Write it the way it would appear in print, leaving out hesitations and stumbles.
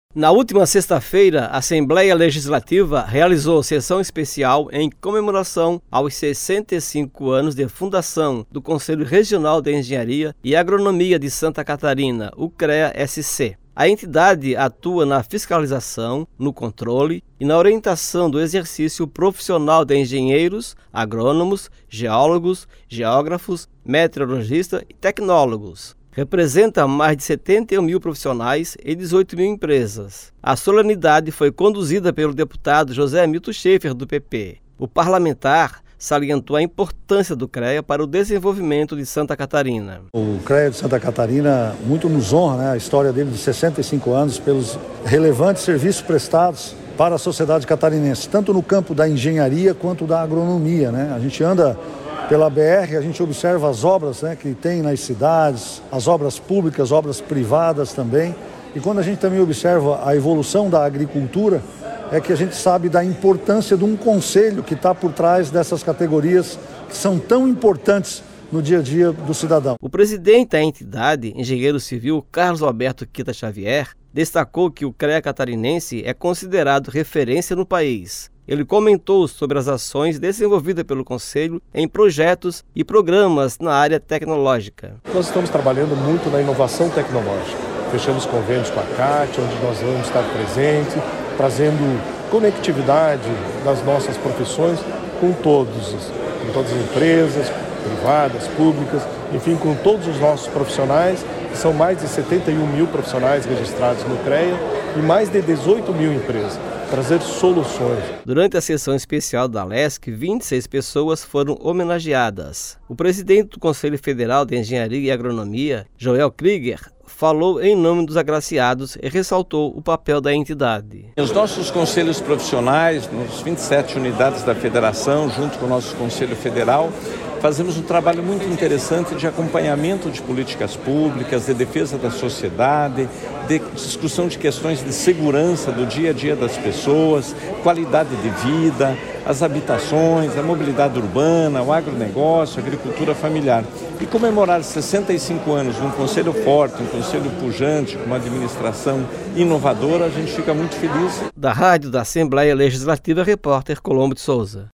Na última sexta-feira, a Assembleia Legislativa realizou sessão especial em comemoração aos 65 anos de fundação do Conselho Regional de Engenharia e Agronomia de Santa Catarina, o CREA-SC. A entidade atua na fiscalização, no controle e na orientação do exercício profissional de engenheiros, agrônomos, geólogos, geógrafos, meteorologistas e tecnólogos. Representa mais de 71 mil profissionais e 18 mil empresas. A solenidade foi conduzida pelo deputado José Milton Schaefer, do PP. O parlamentar salientou a importância do CREA para o desenvolvimento de Santa Catarina. O CREA de Santa Catarina muito nos honra, né? A história dele de 65 anos, pelos relevantes serviços prestados para a sociedade catarinense, tanto no campo da engenharia quanto da agronomia, né? A gente anda pela BR, a gente observa as obras, né, que tem nas cidades, as obras públicas, obras privadas também. E quando a gente também observa a evolução da agricultura, é que a gente sabe da importância de um conselho que está por trás dessas categorias que são tão importantes no dia a dia do cidadão. O presidente da entidade, engenheiro civil Carlos Alberto Kita Xavier, destacou que o CREA catarinense é considerado referência no país. Ele comentou sobre as ações desenvolvidas pelo Conselho em projetos e programas na área tecnológica. Nós estamos trabalhando muito na inovação tecnológica. Fechamos convênios com a CAT, onde nós vamos estar presentes, trazendo conectividade das nossas profissões com todas as empresas, privadas, públicas, enfim, com todos os nossos profissionais, que são mais de 71 mil profissionais registrados no CREA e mais de 18 mil empresas. Trazer soluções. Durante a sessão especial da LESC, 26 pessoas foram homenageadas. O presidente do Conselho Federal de Engenharia e Agronomia, Joel Krieger, falou em nome dos agraciados e ressaltou o papel da entidade. Os nossos conselhos profissionais, nos 27 unidades da federação, junto com o nosso Conselho Federal, fazemos um trabalho muito interessante de acompanhamento de políticas públicas, de defesa da sociedade, de discussão de questões de segurança do dia a dia das pessoas, qualidade de vida, as habitações, a mobilidade urbana, o agronegócio, a agricultura familiar. E comemorar 65 anos num conselho forte, um conselho pujante, com uma administração inovadora, a gente fica muito feliz. Da Rádio da Assembleia Legislativa, repórter Colombo de Souza.